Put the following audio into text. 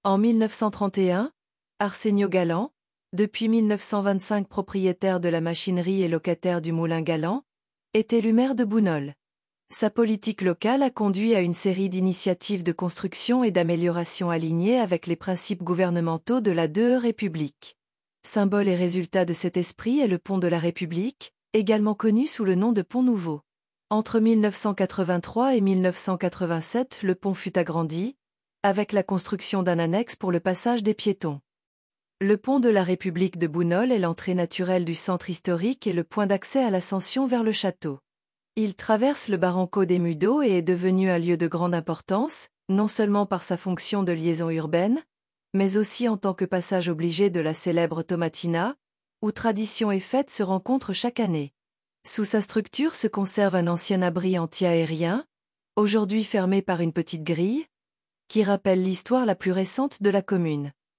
En 1931, Arsenio Galan, depuis 1925 propriétaire de la machinerie et locataire du moulin Galan, est élu maire de Bounol. Sa politique locale a conduit à une série d'initiatives de construction et d'amélioration alignées avec les principes gouvernementaux de la II République. Symbole et résultat de cet esprit est le pont de la République, également connu sous le nom de Pont Nouveau. Entre 1983 et 1987, le pont fut agrandi, avec la construction d'un annexe pour le passage des piétons. Le pont de la République de Bounol est l'entrée naturelle du centre historique et le point d'accès à l'ascension vers le château. Il traverse le barranco des Mudeaux et est devenu un lieu de grande importance, non seulement par sa fonction de liaison urbaine, mais aussi en tant que passage obligé de la célèbre Tomatina, où tradition et fête se rencontrent chaque année. Sous sa structure se conserve un ancien abri anti-aérien, aujourd'hui fermé par une petite grille, qui rappelle l'histoire la plus récente de la commune.